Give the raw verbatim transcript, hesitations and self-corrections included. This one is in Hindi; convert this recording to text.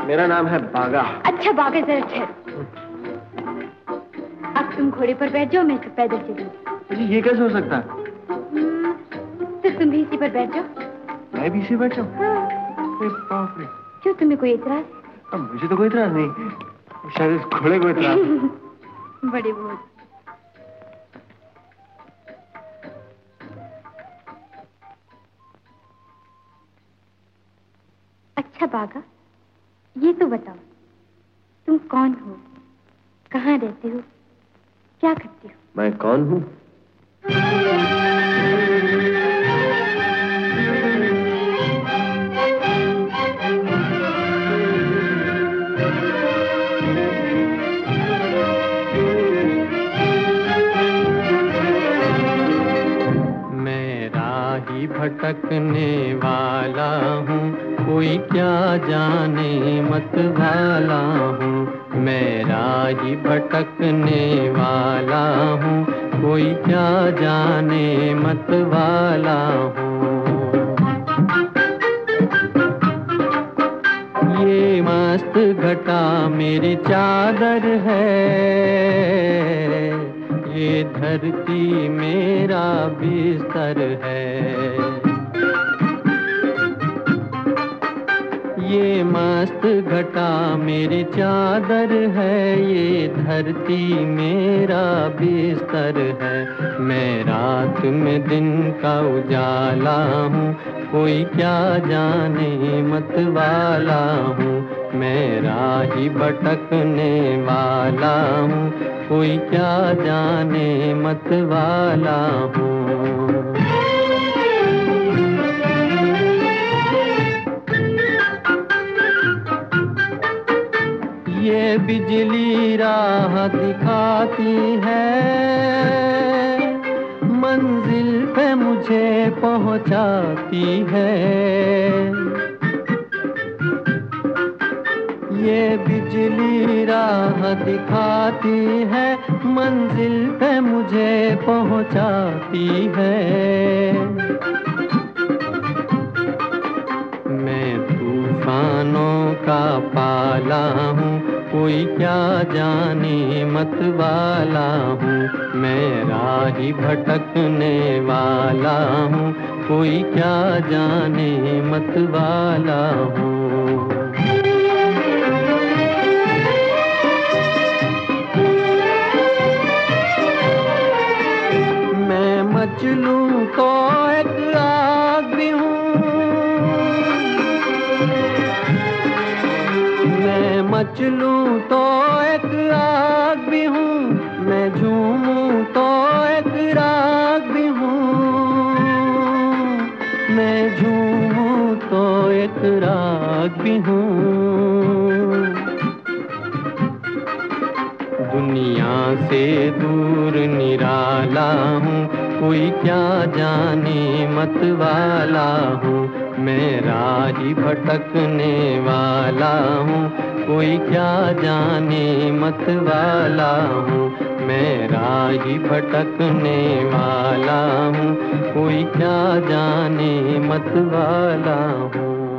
मेरा नाम है बागा। अच्छा बागा, जरा ठहरो। अब तुम घोड़े पर बैठ जाओ, मैं तो पैदल चलूंगी। जी ये कैसे हो सकता है? तो तुम भी इसी पर बैठ जाओ। मैं भी इसी बैठ जाऊँ? हाँ। बाप रे। क्यों, तुम्हें कोई इतराज? अब मुझे तो कोई इतराज नहीं, शायद इस घोड़े को इतराज। बड़े बहुत। अच्छा बागा, ये तो बताओ, तुम कौन हो, कहाँ रहते हो, क्या करते हो? मैं कौन हूँ? भटकने वाला हूँ, कोई क्या जाने मत वाला हूँ। मैं राही भटकने वाला हूँ, कोई क्या जाने मत वाला हूँ। ये मस्त घटा मेरी चादर है, ये धरती मेरा बिस्तर है। ये मस्त घटा मेरी चादर है, ये धरती मेरा बिस्तर है। मैं रात में दिन का उजाला हूँ, कोई क्या जाने मत वाला हूँ। मैं राही भटकने वाला हूँ, कोई क्या जाने मत वाला हूँ। ये बिजली राह दिखाती है, मंजिल पे मुझे पहुंचाती है। ये बिजली राह दिखाती है, मंजिल पे मुझे पहुंचाती है। मैं तूफानों का पाला हूँ, कोई क्या जाने मत वाला हूँ। मैं राही भटकने वाला हूँ, कोई क्या जाने मत वाला हूँ। मैं मचलूं तो एक आग भी हूँ, मैं मचलूं तो एक आग भी हूँ, मैं झूमूं तो एक राग भी हूँ, मैं झूमूं तो एक राग भी हूँ। दुनिया से दूर निराला हूँ, कोई क्या जाने मत वाला हूँ। मैं राही भटकने वाला हूँ, कोई क्या जाने मत वाला हूँ। मैं राही भटकने वाला हूँ, कोई क्या जाने मत वाला हूँ।